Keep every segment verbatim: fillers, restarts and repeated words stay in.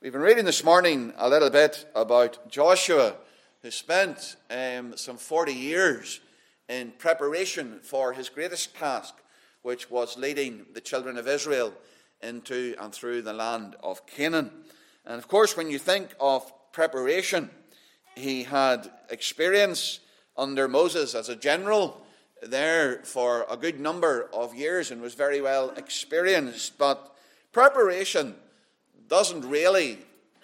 We've been reading this morning a little bit about Joshua, who spent um, some forty years in preparation for his greatest task, which was leading the children of Israel into and through the land of Canaan. And of course, when you think of preparation, he had experience under Moses as a general there for a good number of years and was very well experienced. But preparation doesn't really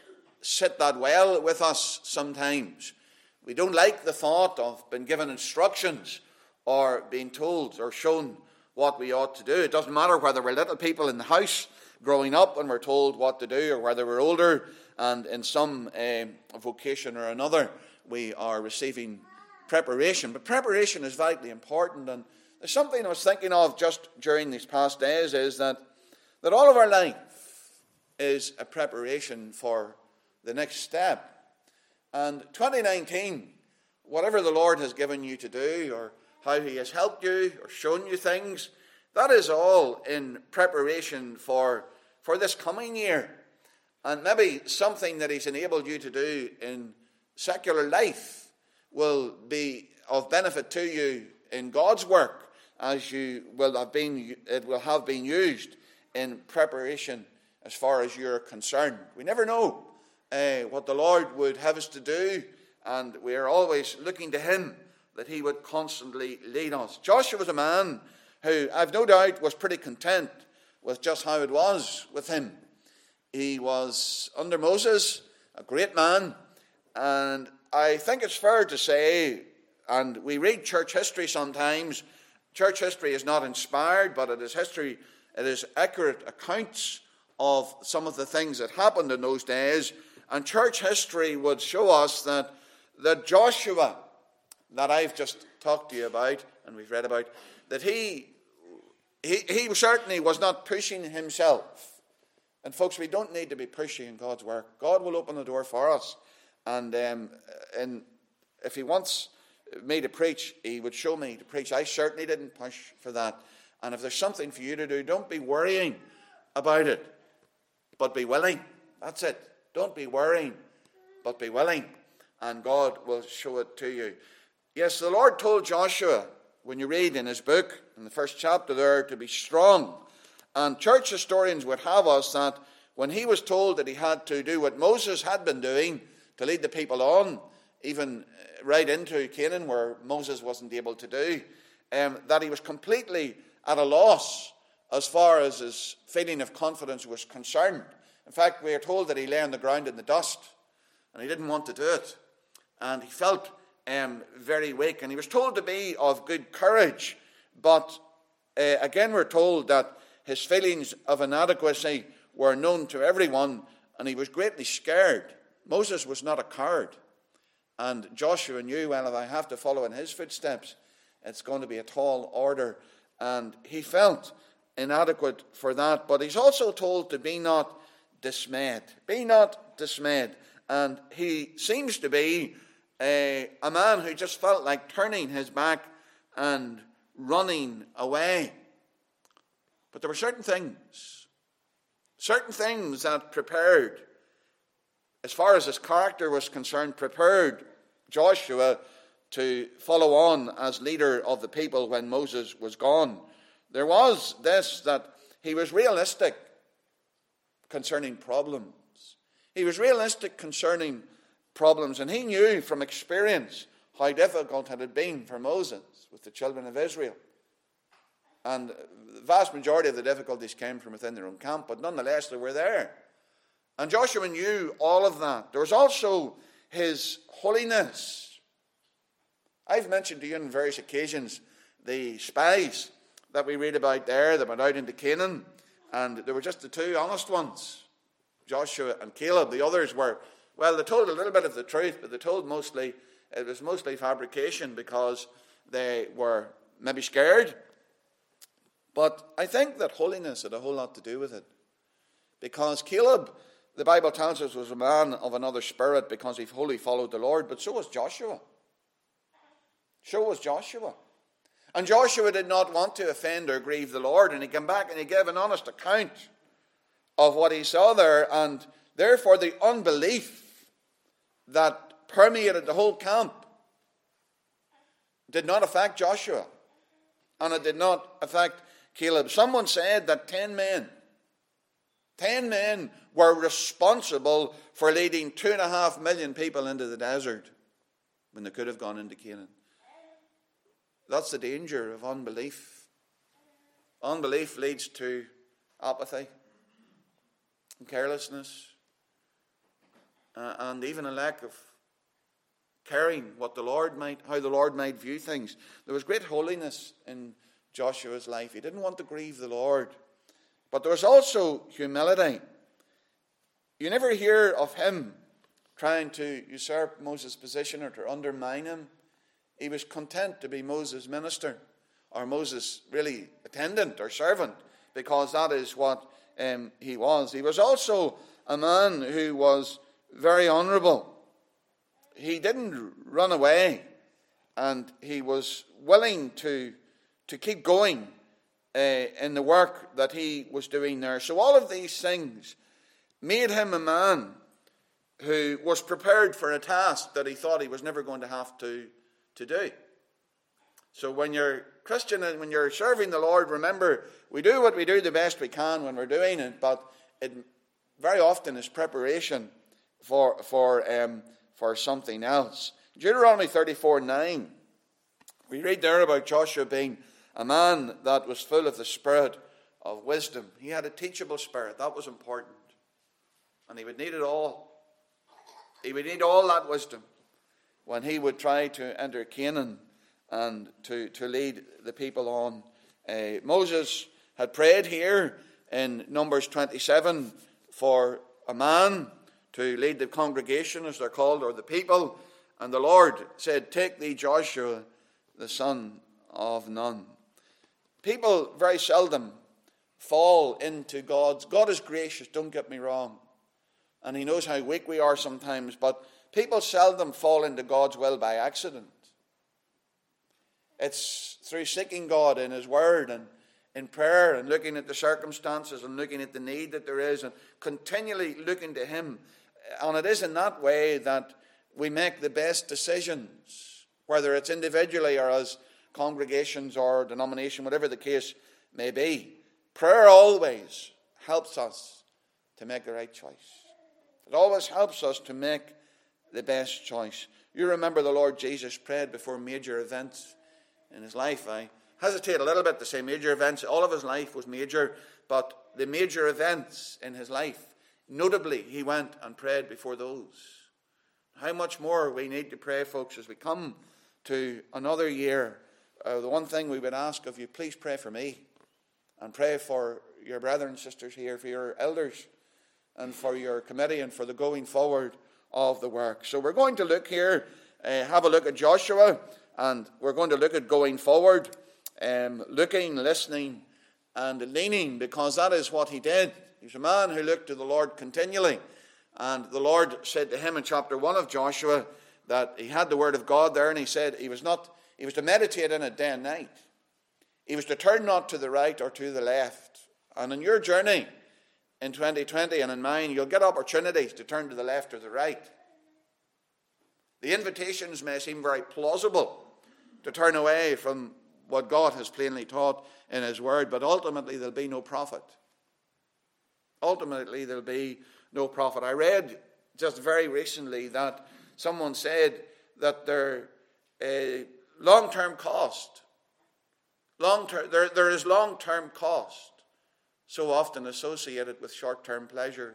sit that well with us sometimes. We don't like the thought of being given instructions or being told or shown what we ought to do. It doesn't matter whether we're little people in the house growing up and we're told what to do, or whether we're older and in some uh, vocation or another we are receiving preparation. But preparation is vitally important, and there's something I was thinking of just during these past days is that, that all of our life is a preparation for the next step. And twenty nineteen, whatever the Lord has given you to do, or how he has helped you or shown you things, that is all in preparation for, for this coming year. And maybe something that he's enabled you to do in secular life will be of benefit to you in God's work, as you will have been, it will have been used in preparation as far as you're concerned. We never know uh, what the Lord would have us to do, and we are always looking to him that he would constantly lead us. Joshua was a man who, I've no doubt, was pretty content with just how it was with him. He was, under Moses, a great man, and I think it's fair to say, and we read church history sometimes, church history is not inspired, but it is history, it is accurate accounts of some of the things that happened in those days, and church history would show us that, that Joshua, that I've just talked to you about, and we've read about, that he, he, he certainly was not pushing himself. And folks, we don't need to be pushy in God's work. God will open the door for us. And, um, and if he wants me to preach, he would show me to preach. I certainly didn't push for that. And if there's something for you to do, don't be worrying about it, but be willing. That's it. Don't be worrying, but be willing. And God will show it to you. Yes, the Lord told Joshua, when you read in his book, in the first chapter there, to be strong. And church historians would have us that when he was told that he had to do what Moses had been doing, to lead the people on, even right into Canaan, where Moses wasn't able to do, um, that he was completely at a loss as far as his feeling of confidence was concerned. In fact, we are told that he lay on the ground in the dust, and he didn't want to do it. And he felt um, very weak, and he was told to be of good courage. But uh, again, we're told that his feelings of inadequacy were known to everyone, and he was greatly scared. Moses was not a coward, and Joshua knew, well, if I have to follow in his footsteps, it's going to be a tall order, and he felt inadequate for that. But he's also told to be not dismayed. Be not dismayed. And he seems to be a, a man who just felt like turning his back and running away. But there were certain things, certain things that prepared, as far as his character was concerned, prepared Joshua to follow on as leader of the people when Moses was gone. There was this, that he was realistic concerning problems. He was realistic concerning problems, and he knew from experience how difficult it had been for Moses with the children of Israel. And the vast majority of the difficulties came from within their own camp, but nonetheless they were there. And Joshua knew all of that. There was also his holiness. I've mentioned to you on various occasions the spies that we read about there that went out into Canaan, and there were just the two honest ones, Joshua and Caleb. The others were, well, they told a little bit of the truth, but they told mostly, it was mostly fabrication because they were maybe scared. But I think that holiness had a whole lot to do with it. Because Caleb, the Bible tells us, was a man of another spirit because he wholly followed the Lord, but so was Joshua. So was Joshua. And Joshua did not want to offend or grieve the Lord, and he came back and he gave an honest account of what he saw there, and Therefore, the unbelief that permeated the whole camp did not affect Joshua, and it did not affect Caleb. Someone said that ten men, ten men were responsible for leading two and a half million people into the desert when they could have gone into Canaan. That's the danger of unbelief. Unbelief leads to apathy and carelessness, uh, and even a lack of caring what the Lord might, how the Lord might view things. There was great holiness in Joshua's life. He didn't want to grieve the Lord. But there was also humility. You never hear of him trying to usurp Moses' position or to undermine him. He was content to be Moses' minister, or Moses' really attendant or servant, because that is what um, he was. He was also a man who was very honourable. He didn't run away, and he was willing to, to keep going uh, in the work that he was doing there. So all of these things made him a man who was prepared for a task that he thought he was never going to have to, to do. So when you're Christian and when you're serving the Lord, remember, we do what we do the best we can when we're doing it, but it very often is preparation for for um, for something else. Deuteronomy thirty-four nine, we read there about Joshua being a man that was full of the spirit of wisdom. He had a teachable spirit. That was important. And he would need it all. He would need all that wisdom when he would try to enter Canaan and to, to lead the people on. Uh, Moses had prayed here in Numbers twenty-seven for a man to lead the congregation, as they're called, or the people. And the Lord said, "Take thee Joshua, the son of Nun." People very seldom fall into God's... God is gracious, don't get me wrong. And he knows how weak we are sometimes. But people seldom fall into God's will by accident. It's through seeking God in his word and in prayer and looking at the circumstances and looking at the need that there is and continually looking to him. And it is in that way that we make the best decisions, whether it's individually or as congregations or denomination, whatever the case may be. Prayer always helps us to make the right choice. It always helps us to make the best choice. You remember the Lord Jesus prayed before major events in his life. I hesitate a little bit to say major events. All of his life was major, but the major events in his life, notably, he went and prayed before those. How much more we need to pray, folks, as we come to another year. Uh, the one thing we would ask of you, please pray for me and pray for your brethren and sisters here, for your elders and for your committee and for the going forward of the work. So we're going to look here, uh, have a look at Joshua, and we're going to look at going forward, um, looking, listening, and leaning, because that is what he did. He was a man who looked to the Lord continually. And the Lord said to him in chapter one of Joshua that he had the word of God there, and he said he was not, he was to meditate in it day and night. He was to turn not to the right or to the left. And in your journey in twenty twenty and in mine, you'll get opportunities to turn to the left or the right. The invitations may seem very plausible to turn away from what God has plainly taught in his word, but ultimately there'll be no profit. Ultimately there'll be no profit. I read just very recently that someone said that their uh, long-term cost, long-term, there, there is long-term cost so often associated with short-term pleasure.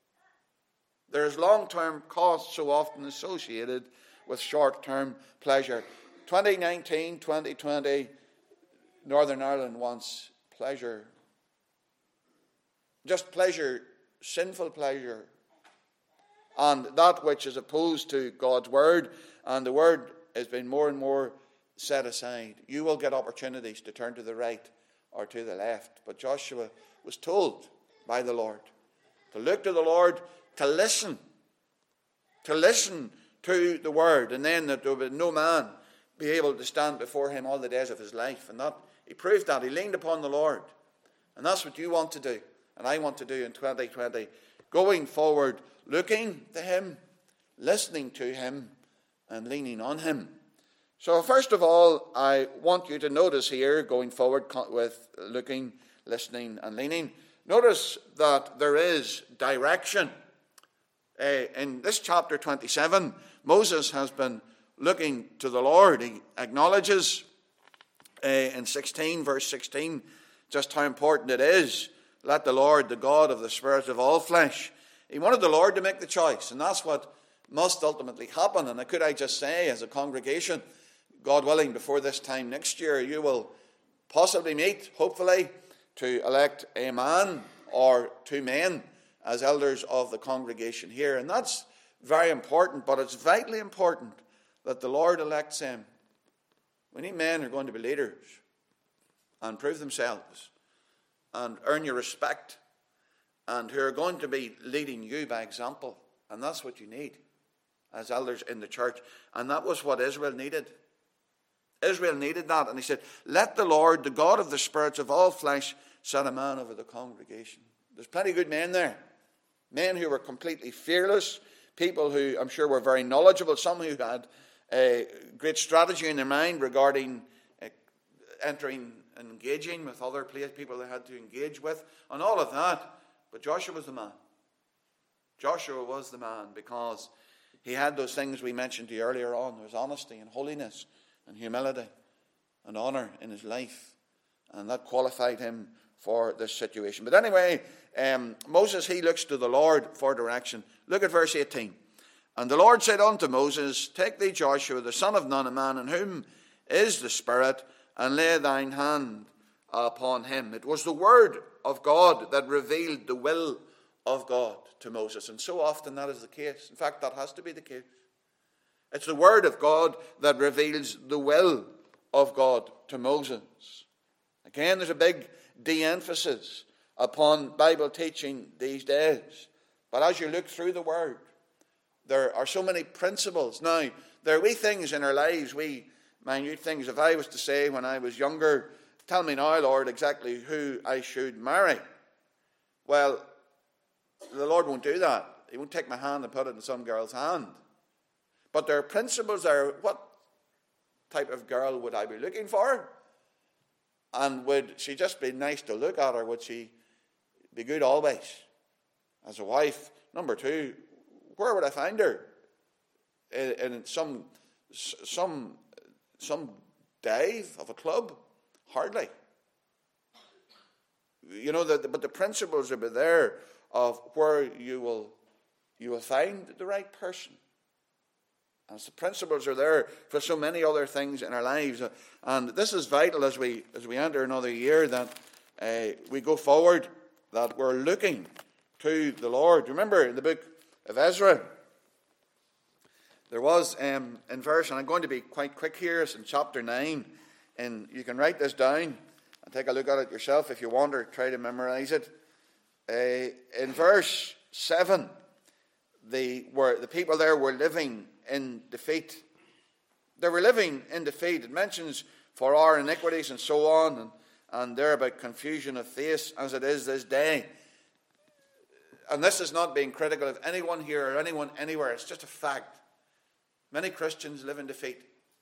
There is long-term cost so often associated with short-term pleasure. twenty nineteen, twenty twenty, Northern Ireland wants pleasure. Just pleasure, sinful pleasure. And that which is opposed to God's word, and the word has been more and more set aside. You will get opportunities to turn to the right or to the left. But Joshua was told by the Lord to look to the Lord, to listen, to listen to the word, and then that there would no man be able to stand before him all the days of his life. And that he proved that. He leaned upon the Lord. And that's what you want to do, and I want to do in twenty twenty. going forward, looking to him, listening to him, and leaning on him. So first of all, I want you to notice here, going forward with looking, listening, and leaning, notice that there is direction. Uh, in this chapter twenty-seven, Moses has been looking to the Lord. He acknowledges uh, in sixteen, verse sixteen, just how important it is. Let the Lord, the God of the spirits of all flesh. He wanted the Lord to make the choice, and that's what must ultimately happen. And could I just say, as a congregation, God willing, before this time next year, you will possibly meet, hopefully, to elect a man or two men as elders of the congregation here. And that's very important, but it's vitally important that the Lord elects them. We need men who are going to be leaders and prove themselves and earn your respect, and who are going to be leading you by example. And that's what you need as elders in the church. And that was what Israel needed. Israel needed that. And he said, let the Lord, the God of the spirits of all flesh, set a man over the congregation. There's plenty of good men there. Men who were completely fearless. People who I'm sure were very knowledgeable. Some who had a great strategy in their mind regarding uh, entering and engaging with other people they had to engage with. And all of that. But Joshua was the man. Joshua was the man because he had those things we mentioned to you earlier on. There was honesty and holiness and humility and honor in his life. And that qualified him for this situation. But anyway, um, Moses, he looks to the Lord for direction. Look at verse eighteen. And the Lord said unto Moses, take thee Joshua, the son of Nun, a man in whom is the Spirit, and lay thine hand upon him. It was the word of God that revealed the will of God to Moses. And so often that is the case. In fact, that has to be the case. It's the word of God that reveals the will of God to Moses. Again, there's a big de-emphasis upon Bible teaching these days. But as you look through the word, there are so many principles. Now, there are wee things in our lives, wee minute things. If I was to say when I was younger, tell me now, Lord, exactly who I should marry. Well, the Lord won't do that. He won't take my hand and put it in some girl's hand. But there are principles there. What type of girl would I be looking for? And would she just be nice to look at, or would she be good always as a wife? Number two, where would I find her? In, in some some some dive of a club? Hardly. You know, the, but the principles will be there of where you will you will find the right person. And the principles are there for so many other things in our lives. And this is vital as we as we enter another year, that uh, we go forward, that we're looking to the Lord. Remember in the book of Ezra, there was um, in verse, and I'm going to be quite quick here, it's in chapter nine, and you can write this down and take a look at it yourself if you want, or try to memorize it. Uh, in verse seven, the, were, the people there were living in defeat. They were living in defeat. It mentions for our iniquities and so on, and, and there about confusion of face as it is this day. And this is not being critical of anyone here or anyone anywhere. It's just a fact. Many Christians live in defeat.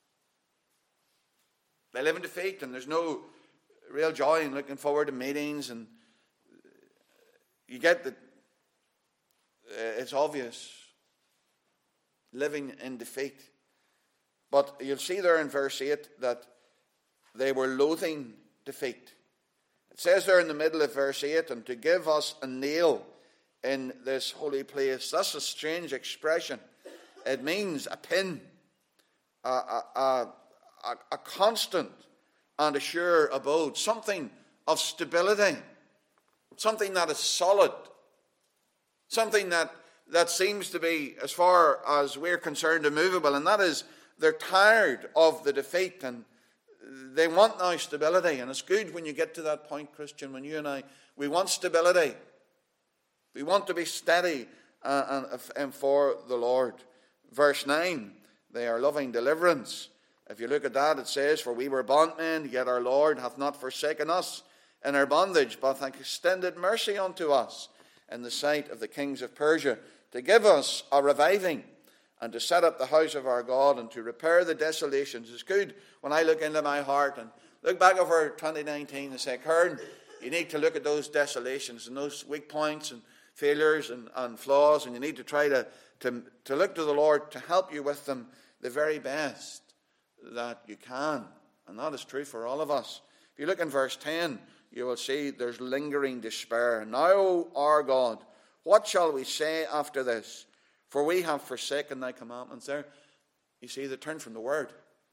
They live in defeat, and there's no real joy in looking forward to meetings, and you get that uh, it's obvious. Living in defeat. But you'll see there in verse eight that they were loathing defeat. It says there in the middle of verse eight, and to give us a nail in this holy place. That's a strange expression. It means a pin, a, a, a, a constant and a sure abode, something of stability, something that is solid, something that that seems to be, as far as we're concerned, immovable. And that is, they're tired of the defeat, and they want now stability. And it's good when you get to that point, Christian, when you and I, we want stability. We want to be steady uh, and, and for the Lord. Verse nine, they are loving deliverance. If you look at that, it says, for we were bondmen, yet our Lord hath not forsaken us in our bondage, but hath extended mercy unto us, in the sight of the kings of Persia, to give us a reviving, and to set up the house of our God, and to repair the desolations. It's good when I look into my heart and look back over twenty nineteen and say, Karen, you need to look at those desolations and those weak points and failures and, and flaws, and you need to try to, to, to look to the Lord to help you with them the very best that you can. And that is true for all of us. If you look in verse ten, you will see there's lingering despair. Now, O our God, what shall we say after this? For we have forsaken thy commandments. There, you see, they turn from the word.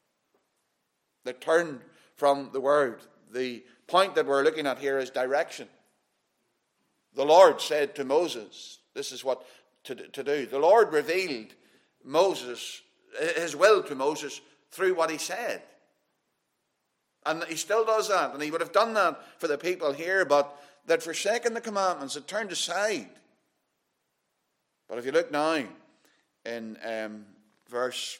They turn from the word. The point that we're looking at here is direction. The Lord said to Moses, this is what to, to do. The Lord revealed Moses, his will to Moses through what he said. And he still does that. And he would have done that for the people here, but they'd forsaken the commandments, had turned aside. But if you look now in um, verse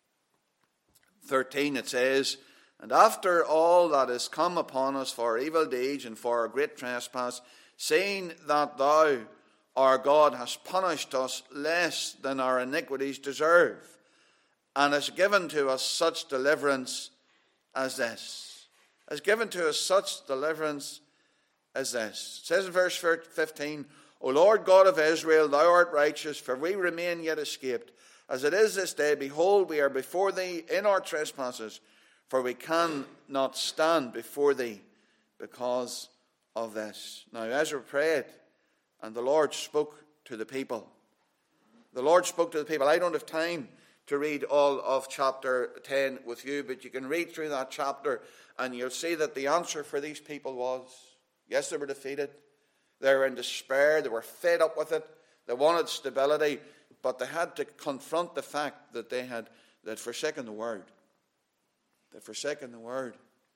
thirteen, it says, and after all that is come upon us for evil deeds and for our great trespass, seeing that thou, our God, hast punished us less than our iniquities deserve, and hast given to us such deliverance as this. Has given to us such deliverance as this. It says in verse fifteen, O Lord God of Israel, thou art righteous, for we remain yet escaped. As it is this day, behold, we are before thee in our trespasses, for we cannot stand before thee because of this. Now Ezra prayed, and the Lord spoke to the people. The Lord spoke to the people. I don't have time to read all of chapter ten with you, but you can read through that chapter, and you'll see that the answer for these people was, yes, they were defeated. They were in despair. They were fed up with it. They wanted stability, but they had to confront the fact that they had they'd forsaken the word. They'd forsaken the word.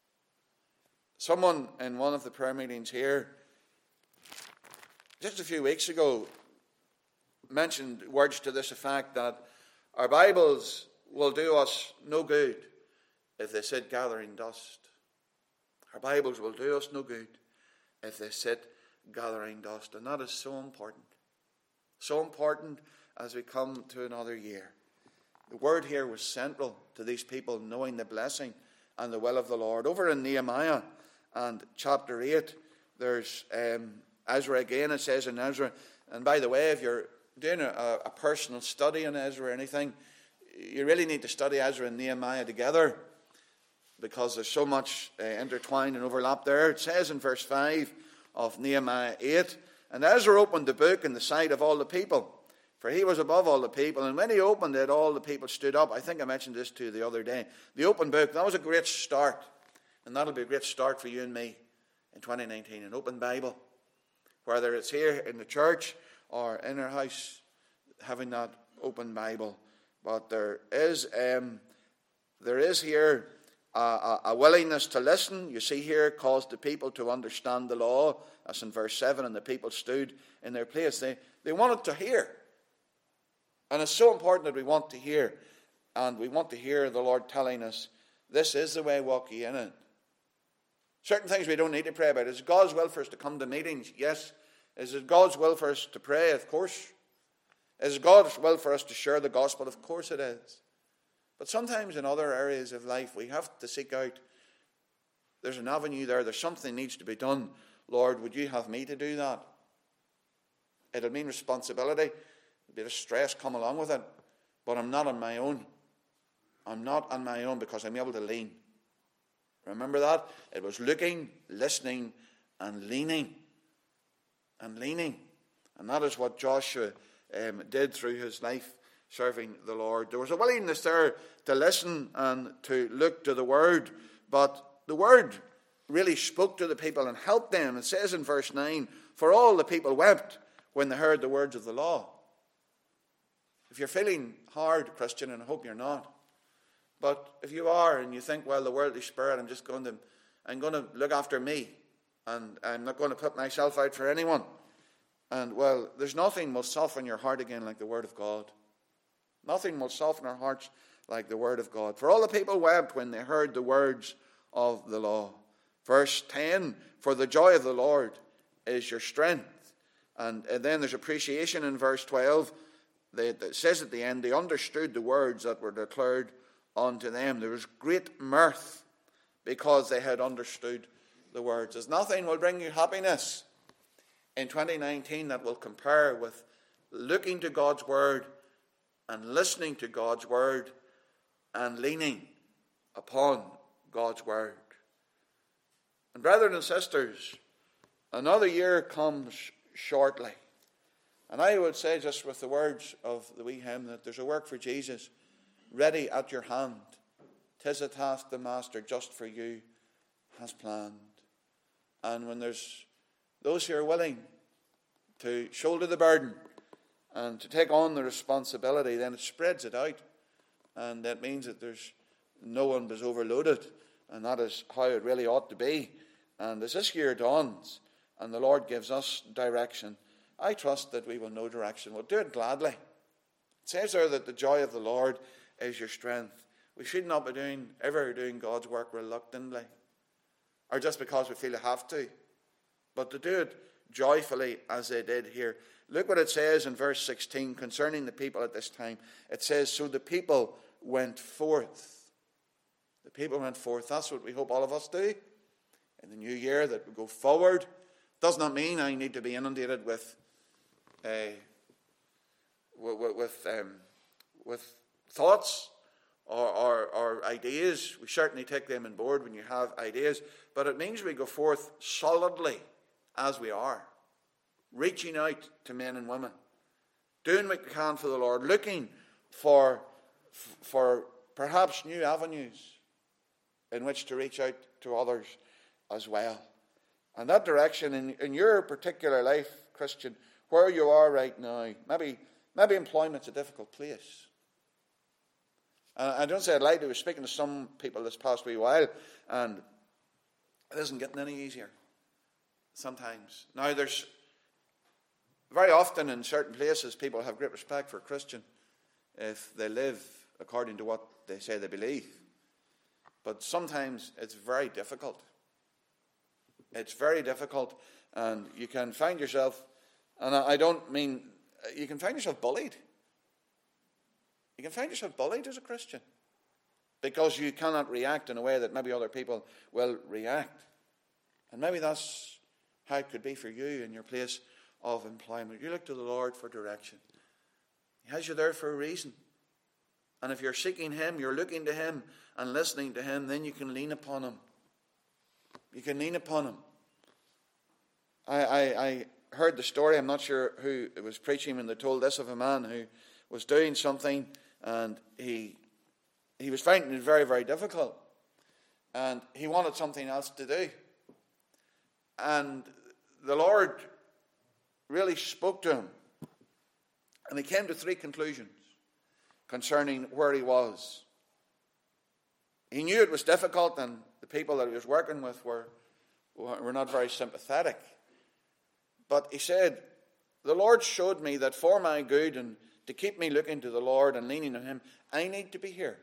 Someone in one of the prayer meetings here, just a few weeks ago, mentioned words to this effect that our Bibles will do us no good if they sit gathering dust. Our Bibles will do us no good if they sit gathering dust. And that is so important. So important as we come to another year. The word here was central to these people knowing the blessing and the will of the Lord. Over in Nehemiah and chapter eight, there's um, Ezra again. It says in Ezra, and by the way, if you're doing a, a personal study on Ezra or anything, you really need to study Ezra and Nehemiah together, because there's so much uh, intertwined and overlap there. It says in verse five of Nehemiah eight, and Ezra opened the book in the sight of all the people, for he was above all the people. And when he opened it, all the people stood up. I think I mentioned this to you the other day. The open book, that was a great start. And that'll be a great start for you and me in twenty nineteen. An open Bible. Whether it's here in the church or in our house, having that open Bible. But there is, um, there is here A, a willingness to listen. You see here, caused the people to understand the law. That's in verse seven, and the people stood in their place. They, they wanted to hear. And it's so important that we want to hear. And we want to hear the Lord telling us, this is the way, walk ye in it. Certain things we don't need to pray about. Is it God's will for us to come to meetings? Yes. Is it God's will for us to pray? Of course. Is it God's will for us to share the gospel? Of course it is. But sometimes in other areas of life, we have to seek out, there's an avenue there, there's something needs to be done. Lord, would you have me to do that? It'll mean responsibility, a bit of stress come along with it, but I'm not on my own. I'm not on my own because I'm able to lean. Remember that? It was looking, listening, and leaning. And leaning. And that is what Joshua um, did through his life, serving the Lord. There was a willingness there to listen and to look to the word, but the word really spoke to the people and helped them. It says in verse nine, for all the people wept when they heard the words of the law. If you're feeling hard, Christian, and I hope you're not, but if you are and you think, well, the worldly spirit, I'm just going to, I'm going to look after me, and I'm not going to put myself out for anyone. And well, there's nothing will soften your heart again like the word of God. Nothing will soften our hearts like the word of God. For all the people wept when they heard the words of the law. Verse ten, for the joy of the Lord is your strength. And, and then there's appreciation in verse twelve. They, it says at the end, they understood the words that were declared unto them. There was great mirth because they had understood the words. There's nothing will bring you happiness in twenty nineteen that will compare with looking to God's word and listening to God's word and leaning upon God's word. And brethren and sisters, another year comes shortly. And I would say, just with the words of the wee hymn, that there's a work for Jesus ready at your hand. 'Tis a task the Master just for you has planned. And when there's those who are willing to shoulder the burden and to take on the responsibility, then it spreads it out. And that means that there's no one is overloaded. And that is how it really ought to be. And as this year dawns and the Lord gives us direction, I trust that we will know direction. We'll do it gladly. It says there that the joy of the Lord is your strength. We should not be doing ever doing God's work reluctantly, or just because we feel we have to, but to do it joyfully as they did here. Look what it says in verse sixteen concerning the people at this time. It says, so the people went forth. The people went forth. That's what we hope all of us do in the new year, that we go forward. Does not mean I need to be inundated with uh, with with, um, with thoughts or, or, or ideas. We certainly take them on board when you have ideas, but it means we go forth solidly as we are, reaching out to men and women, doing what we can for the Lord, looking for for perhaps new avenues in which to reach out to others as well. And that direction in, in your particular life, Christian, where you are right now, maybe maybe employment's a difficult place. And I don't say I'd lie to you. I was speaking to some people this past wee while, and it isn't getting any easier sometimes. Now, there's very often in certain places people have great respect for a Christian if they live according to what they say they believe. But sometimes it's very difficult. It's very difficult, and you can find yourself, and I don't mean, you can find yourself bullied. You can find yourself bullied as a Christian because you cannot react in a way that maybe other people will react. And maybe that's how it could be for you in your place of employment. You look to the Lord for direction. He has you there for a reason. And if you're seeking Him, you're looking to Him and listening to Him, then you can lean upon Him. You can lean upon Him. I, I, I heard the story, I'm not sure who it was preaching when they told this, of a man who was doing something and he he was finding it very, very difficult. And he wanted something else to do. And the Lord really spoke to him. And he came to three conclusions concerning where he was. He knew it was difficult, and the people that he was working with were, were not very sympathetic. But he said, the Lord showed me that for my good and to keep me looking to the Lord and leaning on Him, I need to be here.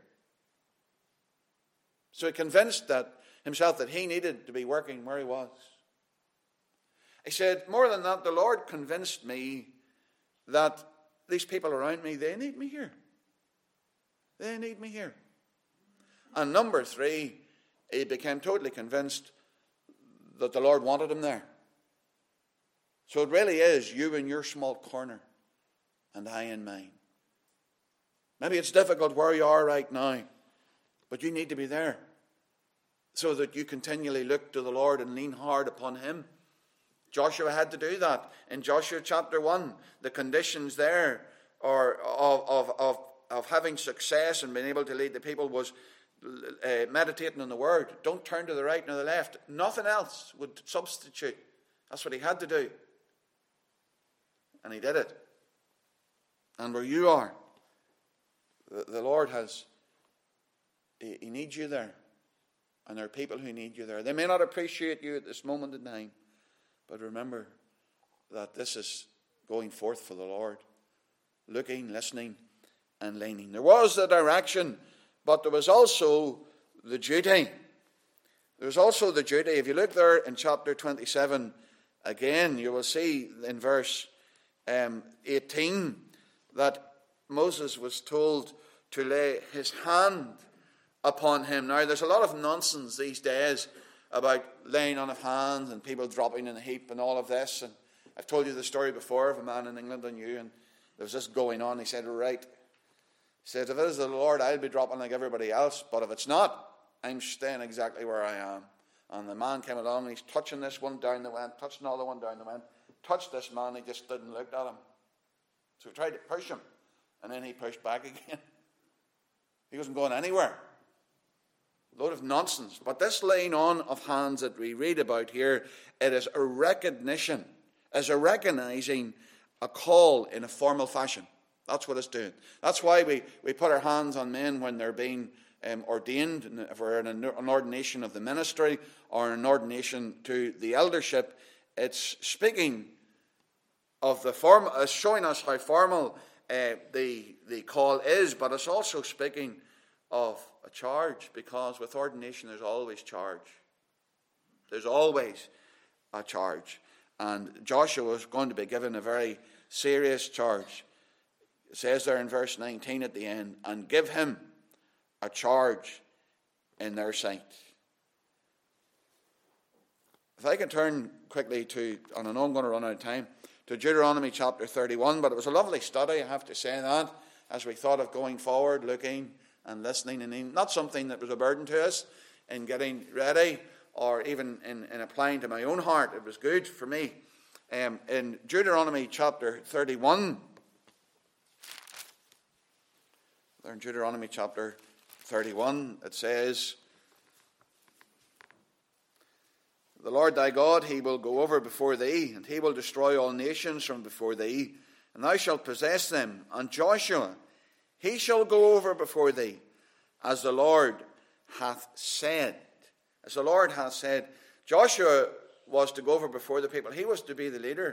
So he convinced that himself that he needed to be working where he was. He said, more than that, the Lord convinced me that these people around me, they need me here. They need me here. And number three, he became totally convinced that the Lord wanted him there. So it really is you in your small corner and I in mine. Maybe it's difficult where you are right now, but you need to be there so that you continually look to the Lord and lean hard upon Him. Joshua had to do that. In Joshua chapter one, the conditions there are of, of, of, of having success and being able to lead the people was uh, meditating on the Word. Don't turn to the right nor the left. Nothing else would substitute. That's what he had to do. And he did it. And where you are, the, the Lord has, he, he needs you there. And there are people who need you there. They may not appreciate you at this moment in time, but remember that this is going forth for the Lord. Looking, listening, and leaning. There was the direction, but there was also the duty. There was also the duty. If you look there in chapter twenty-seven again, you will see in verse um, eighteen that Moses was told to lay his hand upon him. Now, there's a lot of nonsense these days about laying on of hands and people dropping in a heap and all of this. And I've told you the story before of a man in England I knew, and there was this going on. He said, right, he said, if it is the Lord, I'll be dropping like everybody else. But if it's not, I'm staying exactly where I am. And the man came along and he's touching this one down the wind, touching another one down the wind, touched this man, he just stood and looked at him. So he tried to push him, and then he pushed back again. He wasn't going anywhere. A load of nonsense. But this laying on of hands that we read about here, it is a recognition, is a recognizing a call in a formal fashion. That's what it's doing. That's why we, we put our hands on men when they're being um, ordained, if we're in an, an ordination of the ministry or an ordination to the eldership. It's speaking of the form, it's showing us how formal uh, the, the call is, but it's also speaking of a charge, because with ordination there's always charge. There's always a charge. And Joshua was going to be given a very serious charge. It says there in verse nineteen at the end, and give him a charge in their sight. If I can turn quickly to, and I know I'm going to run out of time, to Deuteronomy chapter thirty-one, but it was a lovely study, I have to say that, as we thought of going forward, looking and listening, and not something that was a burden to us in getting ready or even in, in applying to my own heart. It was good for me. Um, in Deuteronomy chapter thirty-one, there in Deuteronomy chapter thirty-one, it says, the Lord thy God, he will go over before thee, and he will destroy all nations from before thee, and thou shalt possess them. And Joshua, he shall go over before thee, as the Lord hath said. As the Lord hath said. Joshua was to go over before the people. He was to be the leader.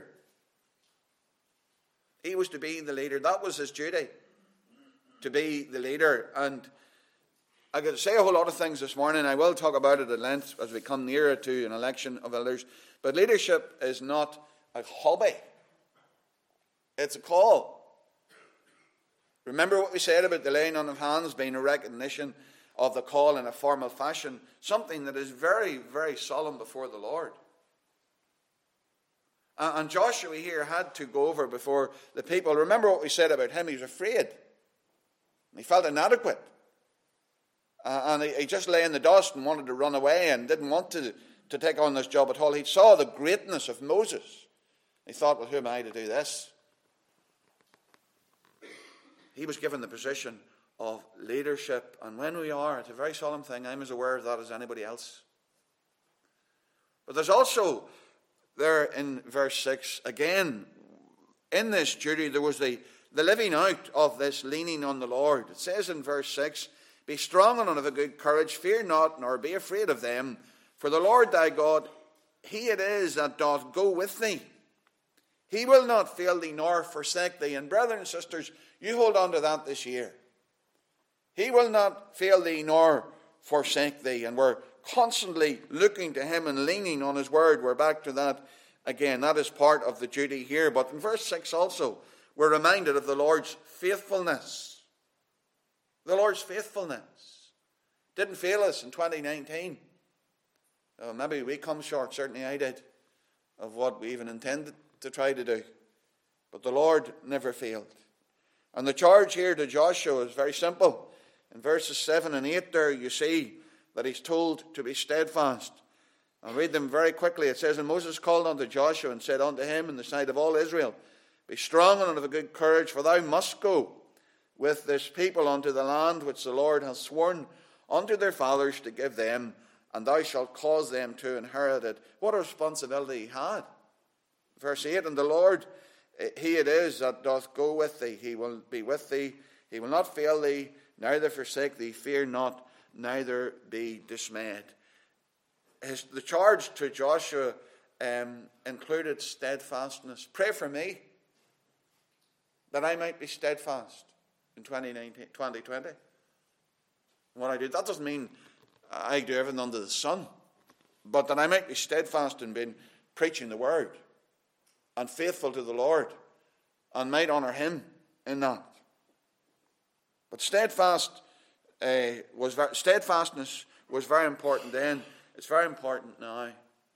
He was to be the leader. That was his duty, to be the leader. And I could say a whole lot of things this morning. I will talk about it at length as we come nearer to an election of elders. But leadership is not a hobby. It's a call. Remember what we said about the laying on of hands being a recognition of the call in a formal fashion, something that is very, very solemn before the Lord. And Joshua here had to go over before the people. Remember what we said about him. He was afraid. He felt inadequate. Uh, and he, he just lay in the dust and wanted to run away and didn't want to, to take on this job at all. He saw the greatness of Moses. He thought, well, who am I to do this? He was given the position of leadership. And when we are, it's a very solemn thing. I'm as aware of that as anybody else. But there's also, there in verse six, again, in this duty, there was the, the living out of this leaning on the Lord. It says in verse six, be strong and of a good courage, fear not, nor be afraid of them. For the Lord thy God, he it is that doth go with thee. He will not fail thee nor forsake thee. And brethren and sisters, you hold on to that this year. He will not fail thee nor forsake thee. And we're constantly looking to him and leaning on his word. We're back to that again. That is part of the duty here. But in verse six also, we're reminded of the Lord's faithfulness. The Lord's faithfulness didn't fail us in twenty nineteen. Oh, maybe we come short, certainly I did, of what we even intended to try to do. But the Lord never failed. And the charge here to Joshua is very simple. In verses seven and eight there you see that he's told to be steadfast. I'll read them very quickly. It says, and Moses called unto Joshua and said unto him in the sight of all Israel, be strong and of a good courage, for thou must go with this people unto the land which the Lord hath sworn unto their fathers to give them, and thou shalt cause them to inherit it. What a responsibility he had. Verse eight, and the Lord, he it is that doth go with thee. He will be with thee. He will not fail thee, neither forsake thee. Fear not, neither be dismayed. His, the charge to Joshua um, included steadfastness. Pray for me that I might be steadfast in twenty twenty. What I do, that doesn't mean I do everything under the sun, but that I might be steadfast in being preaching the word and faithful to the Lord and might honour him in that. But steadfast uh, was very, steadfastness was very important then. It's very important now.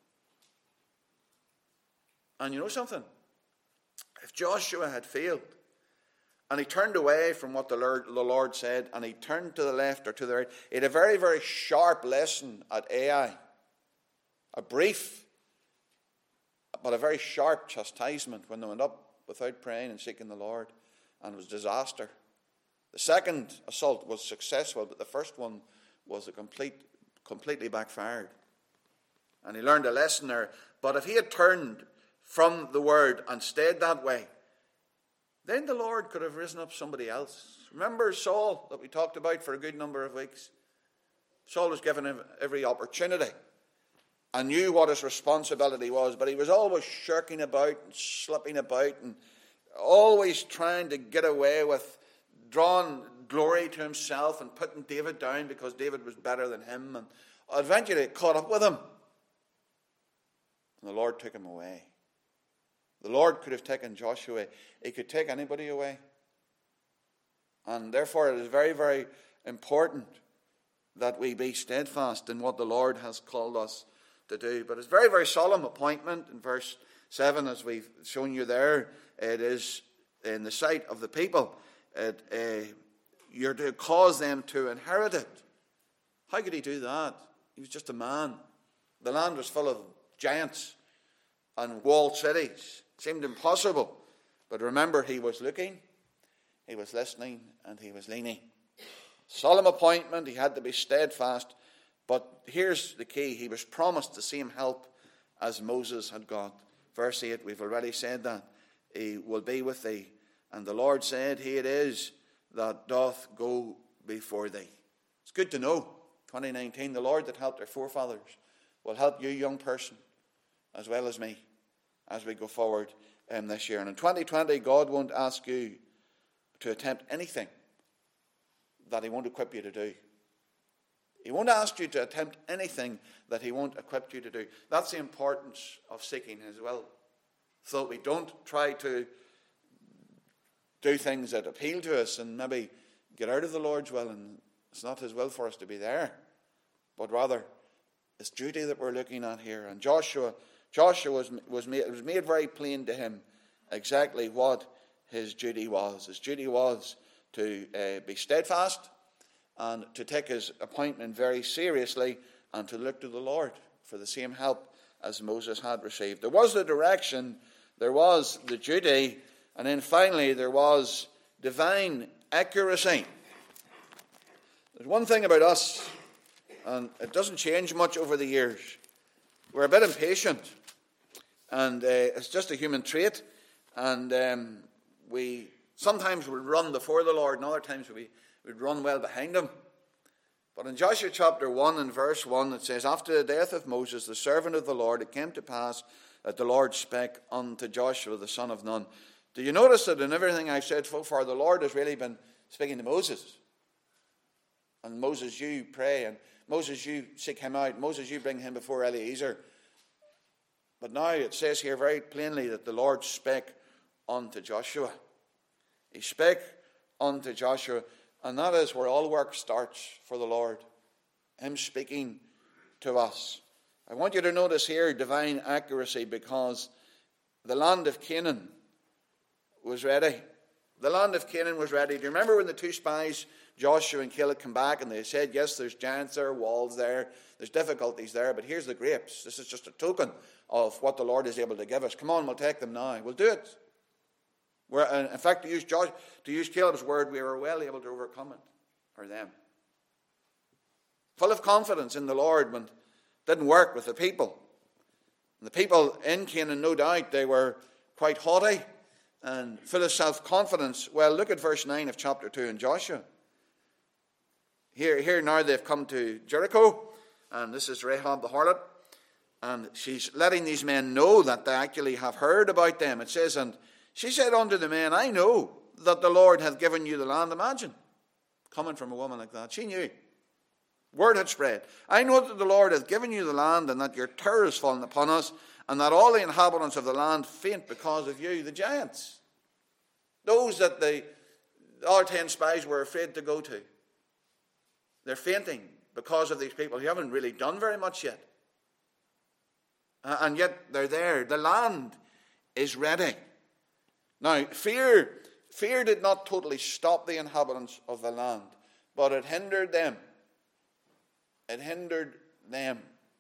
And you know something? If Joshua had failed and he turned away from what the Lord, the Lord said and he turned to the left or to the right, he had a very, very sharp lesson at Ai. A brief, but a very sharp chastisement when they went up without praying and seeking the Lord, and it was disaster. The second assault was successful, but the first one was a complete, completely backfired. And he learned a lesson there. But if he had turned from the word and stayed that way, then the Lord could have risen up somebody else. Remember Saul that we talked about for a good number of weeks? Saul was given every opportunity and knew what his responsibility was, but he was always shirking about and slipping about and always trying to get away with drawing glory to himself and putting David down because David was better than him, and eventually it caught up with him. And the Lord took him away. The Lord could have taken Joshua away. He could take anybody away. And therefore it is very, very important that we be steadfast in what the Lord has called us to do. But it's a very, very solemn appointment. In verse seven, as we've shown you there, it is in the sight of the people. It, uh, you're to cause them to inherit it. How could he do that? He was just a man. The land was full of giants and walled cities. It seemed impossible. But remember, he was looking, he was listening, and he was leaning. Solemn appointment, he had to be steadfast. But here's the key. He was promised the same help as Moses had got. Verse eight, we've already said that. He will be with thee. And the Lord said, he it is that doth go before thee. It's good to know, twenty nineteen, the Lord that helped our forefathers will help you, young person, as well as me, as we go forward um, this year. And in twenty twenty, God won't ask you to attempt anything that he won't equip you to do. He won't ask you to attempt anything that he won't equip you to do. That's the importance of seeking his will. So that we don't try to do things that appeal to us and maybe get out of the Lord's will, and it's not his will for us to be there. But rather, it's duty that we're looking at here. And Joshua, Joshua was, was made, it was made very plain to him exactly what his duty was. His duty was to uh, be steadfast and to take his appointment very seriously and to look to the Lord for the same help as Moses had received. There was the direction, there was the duty, and then finally there was divine accuracy. There's one thing about us, and it doesn't change much over the years. We're a bit impatient, and uh, it's just a human trait, and um, we sometimes would run before the Lord, and other times we would run well behind him. But in Joshua chapter one and verse one, it says, after the death of Moses, the servant of the Lord, it came to pass that the Lord spake unto Joshua, the son of Nun. Do you notice that in everything I've said so far, the Lord has really been speaking to Moses? And Moses, you pray, and Moses, you seek him out. Moses, you bring him before Eliezer. But now it says here very plainly that the Lord spake unto Joshua. He spake unto Joshua, and that is where all work starts for the Lord. Him speaking to us. I want you to notice here divine accuracy, because the land of Canaan was ready. The land of Canaan was ready. Do you remember when the two spies, Joshua and Caleb, came back and they said, yes, there's giants there, walls there, there's difficulties there, but here's the grapes. This is just a token of what the Lord is able to give us. Come on, we'll take them now. We'll do it. We're, in fact, to use, Josh, to use Caleb's word, we were well able to overcome it, or them. Full of confidence in the Lord when it didn't work with the people. And the people in Canaan, no doubt, they were quite haughty and full of self-confidence. Well, look at verse nine of chapter two in Joshua. Here, here now they've come to Jericho, and this is Rahab the harlot, and she's letting these men know that they actually have heard about them. It says, and she said unto the men, I know that the Lord hath given you the land. Imagine, coming from a woman like that. She knew. Word had spread. I know that the Lord hath given you the land, and that your terror is fallen upon us, and that all the inhabitants of the land faint because of you, the giants. Those that the other ten spies were afraid to go to. They're fainting because of these people who haven't really done very much yet. Uh, and yet they're there. The land is ready. Now, fear, fear did not totally stop the inhabitants of the land, but it hindered them. It hindered them.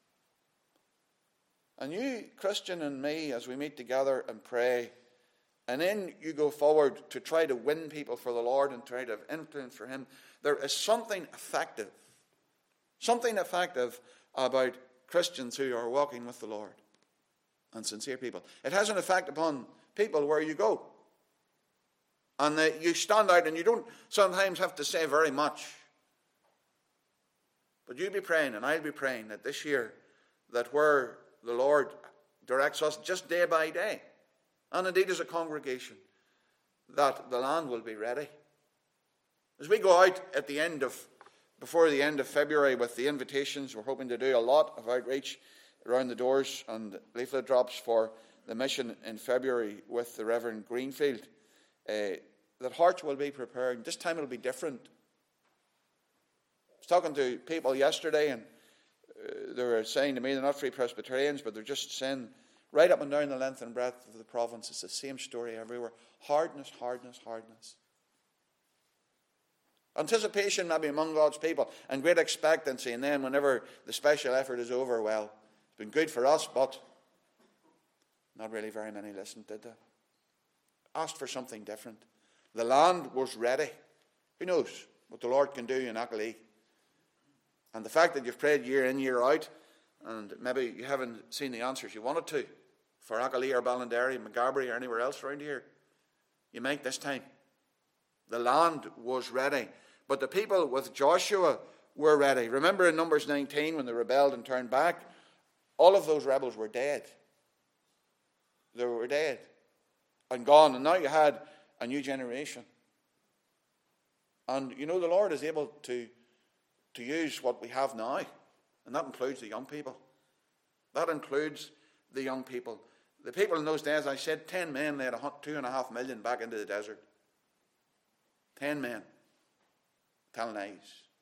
And you, Christian, and me, as we meet together and pray, and then you go forward to try to win people for the Lord and try to have influence for Him, there is something effective, something effective about Christians who are walking with the Lord and sincere people. It has an effect upon people where you go. And the, you stand out and you don't sometimes have to say very much. But you be praying, and I'll be praying that this year, that where the Lord directs us just day by day, and indeed as a congregation, that the land will be ready. As we go out at the end of, before the end of February with the invitations, we're hoping to do a lot of outreach around the doors and leaflet drops for the mission in February with the Reverend Greenfield. Uh, that hearts will be prepared. This time it'll be different. I was talking to people yesterday, and uh, they were saying to me, they're not Free Presbyterians, but they're just saying, right up and down the length and breadth of the province, it's the same story everywhere. Hardness, hardness, hardness. Anticipation maybe among God's people, and great expectancy, and then whenever the special effort is over, well, it's been good for us, but not really very many listened, did they? Asked for something different. The land was ready. Who knows what the Lord can do in Achill. And the fact that you've prayed year in, year out, and maybe you haven't seen the answers you wanted to for Achill or Ballinderry, Magarbary or anywhere else around here, you might this time. The land was ready. But the people with Joshua were ready. Remember in Numbers nineteen when they rebelled and turned back, all of those rebels were dead. They were dead and gone. And now you had a new generation. And you know the Lord is able to, to use what we have now. And that includes the young people. That includes the young people. The people in those days, I said, ten men led two and a half million back into the desert. Ten men. Telling lies.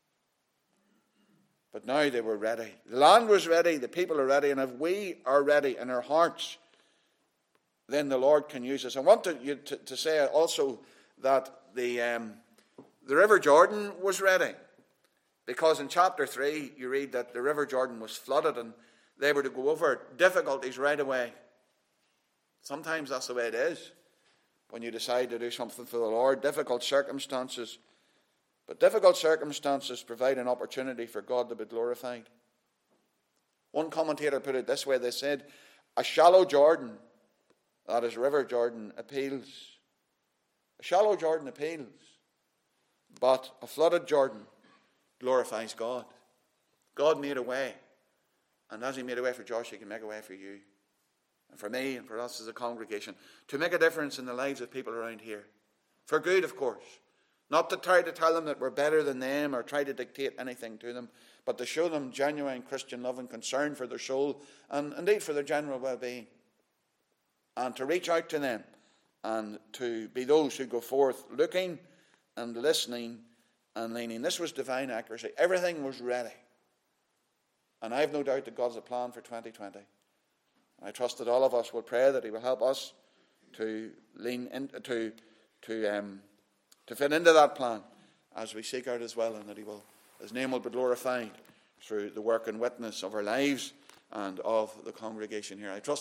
But now they were ready. The land was ready. The people are ready. And if we are ready in our hearts, then the Lord can use us. I want to, you to, to say also that the, um, the River Jordan was ready. Because in chapter three, you read that the River Jordan was flooded and they were to go over difficulties right away. Sometimes that's the way it is when you decide to do something for the Lord. Difficult circumstances. But difficult circumstances provide an opportunity for God to be glorified. One commentator put it this way. They said, a shallow Jordan, that is River Jordan, appeals. A shallow Jordan appeals. But a flooded Jordan glorifies God. God made a way. And as He made a way for Joshua, He can make a way for you. And for me and for us as a congregation. To make a difference in the lives of people around here. For good, of course. Not to try to tell them that we're better than them or try to dictate anything to them. But to show them genuine Christian love and concern for their soul. And indeed for their general well-being. And to reach out to them. And to be those who go forth looking and listening and leaning. This was divine accuracy. Everything was ready. And I have no doubt that God's a plan for twenty twenty. I trust that all of us will pray that He will help us to lean in, to to um, to fit into that plan as we seek out as well, and that He will, His name will be glorified through the work and witness of our lives and of the congregation here. I trust